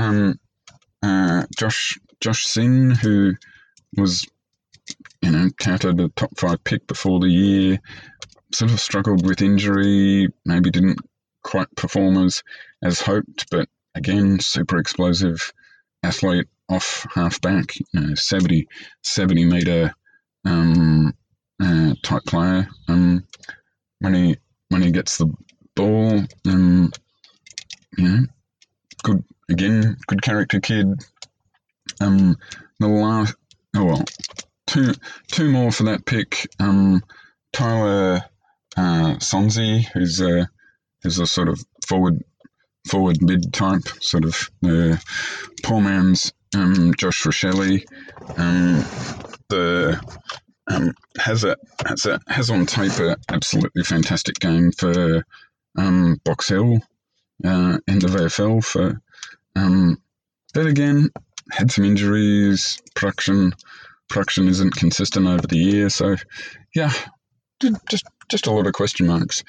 Josh Singh, who was touted a top 5 pick before the year, sort of struggled with injury, maybe didn't quite perform as hoped, but again, super explosive athlete off halfback, 70 metre type player. When he gets the ball, good character kid. The last, two more for that pick. Tyler Sonzi, who's a sort of forward mid type, sort of poor man's Josh Rochelle. Has on tape an absolutely fantastic game for Box Hill end of AFL for then again had some injuries. Production isn't consistent over the year, so yeah, just a lot of question marks.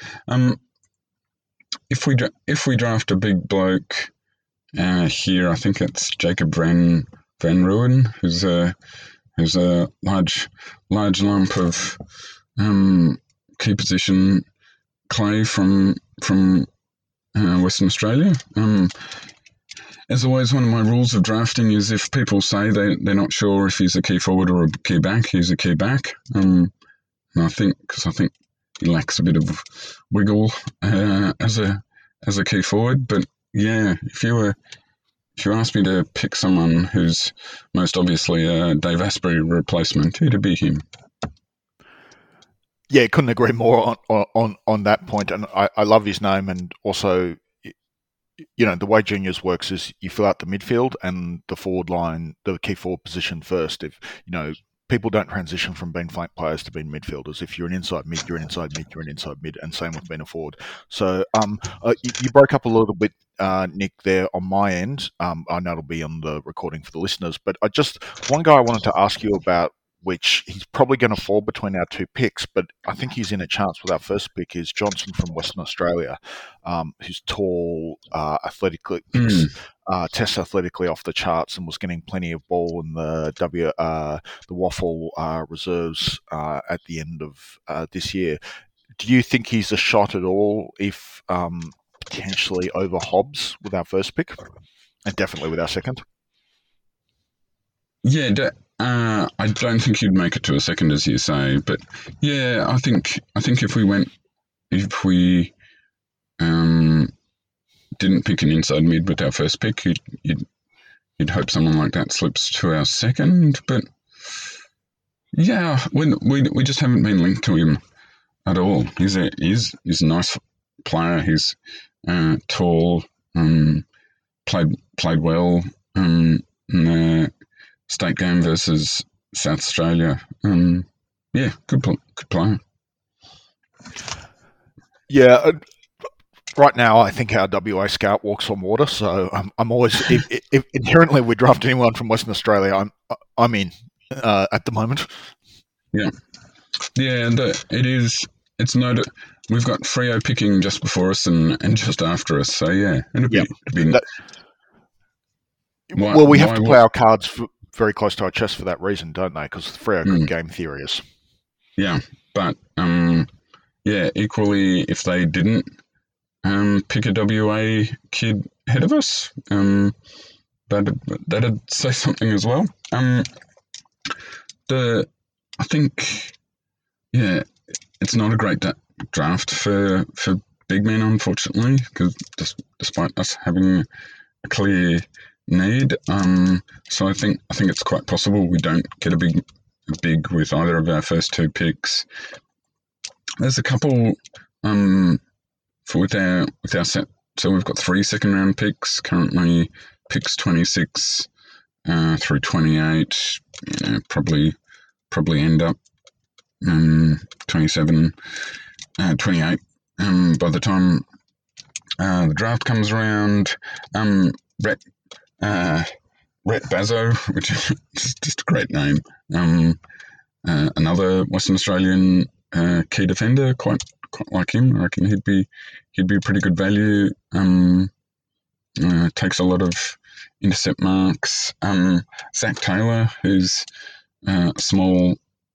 If we draft a big bloke here, I think it's Jacob Van Rooyen, who's a large lump of key position clay from Western Australia. As always, one of my rules of drafting is if people say they're not sure if he's a key forward or a key back, he's a key back. And I think he lacks a bit of wiggle as a key forward. But yeah, if you asked me to pick someone who's most obviously a Dave Asprey replacement, it'd be him. Yeah, couldn't agree more on that point. And I love his name, and also, the way juniors works is you fill out the midfield and the forward line, the key forward position first. If people don't transition from being flank players to being midfielders. If you're an inside mid, you're an inside mid, you're an inside mid, and same with being a forward. So you broke up a little bit, Nick, there on my end. I know it'll be on the recording for the listeners, but one guy I wanted to ask you about, which he's probably going to fall between our two picks, but I think he's in a chance with our first pick, is Johnson from Western Australia, who's tall, athletically, tests athletically off the charts and was getting plenty of ball in the Waffle reserves at the end of this year. Do you think he's a shot at all if potentially over Hobbs with our first pick, and definitely with our second? Yeah, I don't think he'd make it to a second, as you say, but yeah, I think if we didn't pick an inside mid with our first pick, you'd hope someone like that slips to our second. But yeah, we just haven't been linked to him at all. He's a nice player. He's tall, played well in the state game versus South Australia. Yeah, good player. Yeah, right now I think our WA scout walks on water, so I'm always if inherently we draft anyone from Western Australia, I'm in at the moment. Yeah, and it's noted. We've got Freo picking just before us and just after us, so yeah, it'd be. Well, we have to play our cards very close to our chest for that reason, don't they? Because Freo are good game theories. Yeah, but equally, if they didn't pick a WA kid ahead of us, that'd say something as well. I think, it's not a great draft for big men, unfortunately, because despite us having a clear need, so I think it's quite possible we don't get a big with either of our first two picks. There's a couple with our set. So we've got 3 second round picks currently. Picks 26 through 28. Probably end up 27, 28. By the time the draft comes around, Rhett Bazzo, which is just a great name. Another Western Australian key defender, quite like him. I reckon he'd be pretty good value. Takes a lot of intercept marks. Zach Taylor, who's small,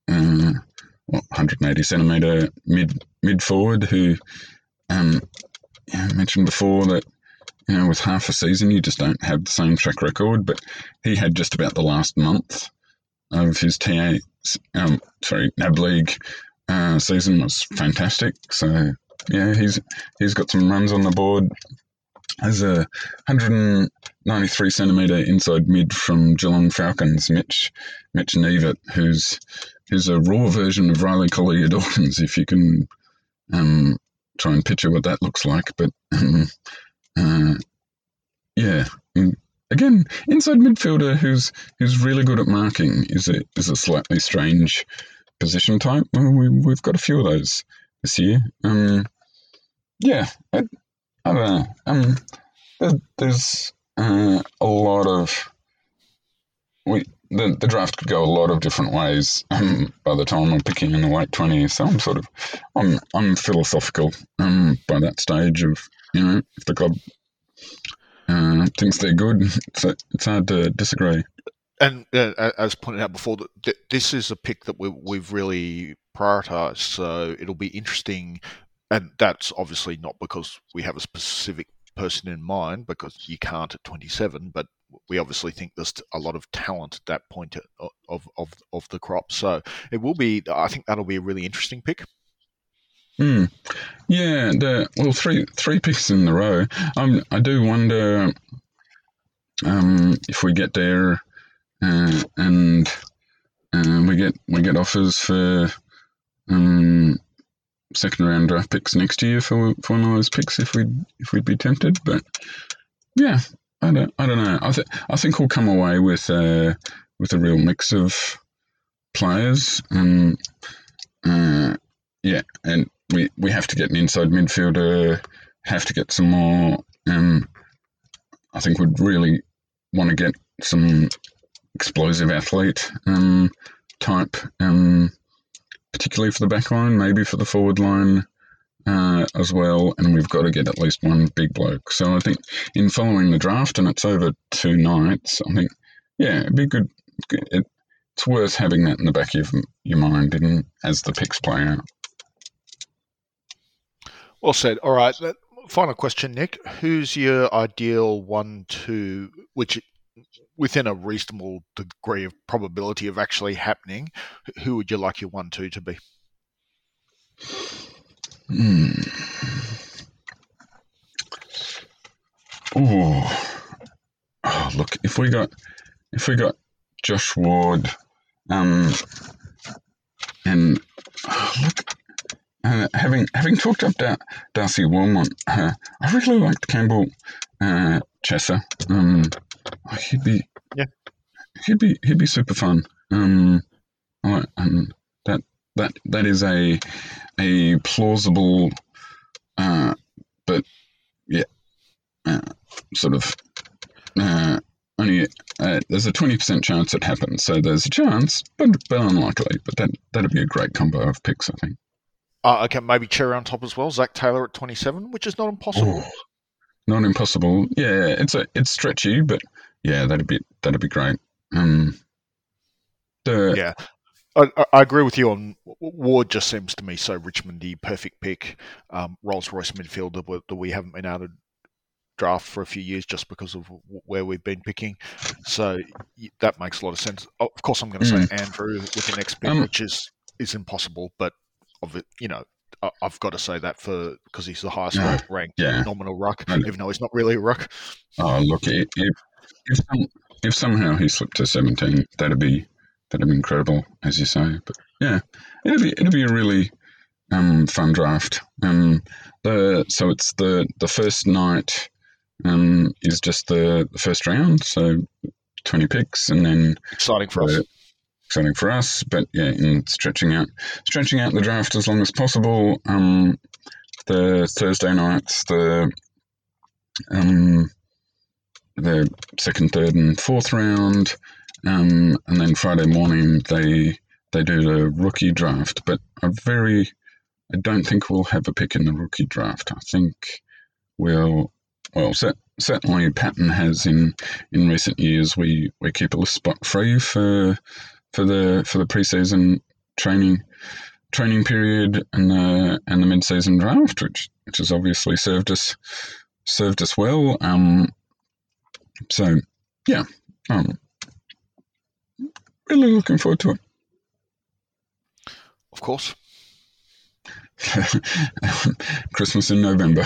180 centimetre mid forward, who I mentioned before that with half a season you just don't have the same track record, but he had just about the last month of his NAB League season was fantastic. So yeah, he's got some runs on the board. Has a 193 centimetre inside mid from Geelong Falcons, Mitch Nevitt, who's a raw version of Riley Collier Dawkins, if you can try and picture what that looks like. But again, inside midfielder who's really good at marking is a slightly strange position type. Well, we've got a few of those this year. I don't know. There's a lot of the draft could go a lot of different ways. By the time I'm picking in the late 20s, so I'm philosophical. By that stage of if the club thinks they're good, it's hard to disagree. And as pointed out before, this is a pick that we've really prioritised. So it'll be interesting. And that's obviously not because we have a specific person in mind, because you can't at 27, but we obviously think there's a lot of talent at that point of the crop. So it will be, I think that'll be a really interesting pick. Yeah, three picks in a row. I do wonder if we get there and we get offers for second round draft picks next year for one of those picks if we'd be tempted. But yeah, I don't know. I think we'll come away with a real mix of players. And we have to get an inside midfielder. Have to get some more. I think we'd really want to get some explosive athlete type. Particularly for the back line, maybe for the forward line as well, and we've got to get at least one big bloke. So I think in following the draft, and it's over 2 nights, I think, it'd be good. It's worth having that in the back of your mind as the picks play out. Well said. All right, final question, Nick. Who's your ideal 1-2, which within a reasonable degree of probability of actually happening, who would you like your 1-2 to be? Oh, look, if we got Josh Ward, and look, having talked up Darcy Wilmot, I really liked Campbell Chesser. He'd be super fun. And that is a plausible, but yeah, sort of only there's a 20% chance it happens. So there's a chance, but unlikely. But that'd be a great combo of picks, I think. Okay, maybe cherry on top as well. Zach Taylor at 27, which is not impossible. Oh, not impossible. Yeah, it's stretchy, but yeah, that'd be great. Yeah, I agree with you on Ward. Just seems to me so Richmondy, perfect pick. Rolls Royce midfielder that we haven't been able to draft for a few years just because of where we've been picking. So that makes a lot of sense. Of course, I'm going to say Andrew with the next pick, which is impossible, but of it, I've got to say that because he's the highest ranked nominal ruck, even though he's not really a ruck. Oh, look, if somehow he slipped to 17, that'd be incredible, as you say. But yeah, it'd be a really fun draft. So it's the first night is just the first round, so 20 picks, and then exciting for us. Exciting for us, but yeah, in stretching out the draft as long as possible. The Thursday nights, the second, third, and fourth round, and then Friday morning they do the rookie draft. But I don't think we'll have a pick in the rookie draft. I think certainly Patton has in recent years. We keep a little spot free for the preseason training period and the mid-season draft, which has obviously served us well. So yeah, really looking forward to it. Of course. Christmas in November.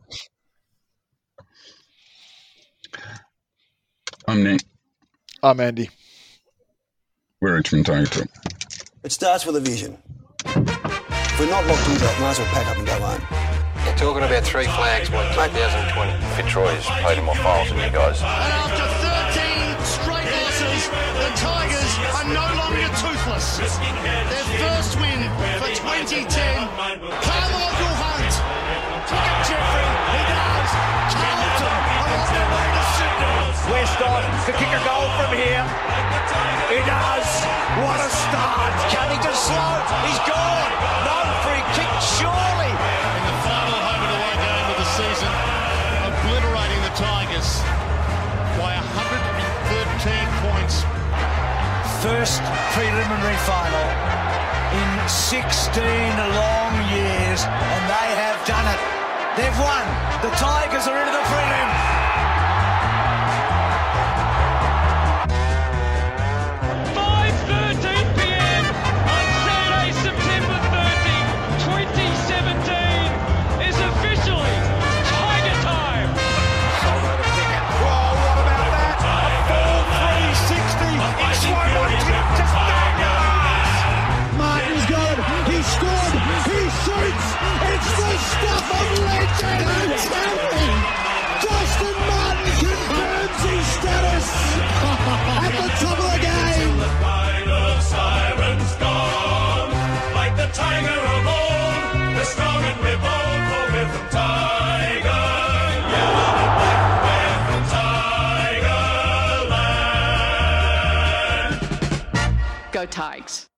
I'm Nick. I'm Andy. We're Richmond Tiger Talk. It starts with a vision. If we're not locked into it, might as well pack up and go home. You're talking about 3 flags by 2020. Fitzroy's played in more finals than you guys. And after 13 straight losses, the Tigers are no longer toothless. Their first win for 2010. Carmichael Hunt. Look at Jeffrey. He does. Carlton are on their way to Sydney. Weston could kick a goal from here. He does. What a start. Cunnington slow. He's gone. No free kick, surely. In the final home and away game of the season, obliterating the Tigers by 113 points. First preliminary final in 16 long years, and they have done it. They've won. The Tigers are into the prelim. 5:13 p.m. on Saturday, September 30, 2017 is officially Tiger time. Oh, what about that? A full 360 in slow motion. Just bang the bars. Martin's got it. He scored. He shoots. It's the stuff of legend. I'm telling you. Justin Martin confirms his status at the top of the game. The final siren's gone. Like the tiger of old, we're strong and we're bold, for we're from Tiger. Yellow and black, we're from Tiger Land. Go Tigers.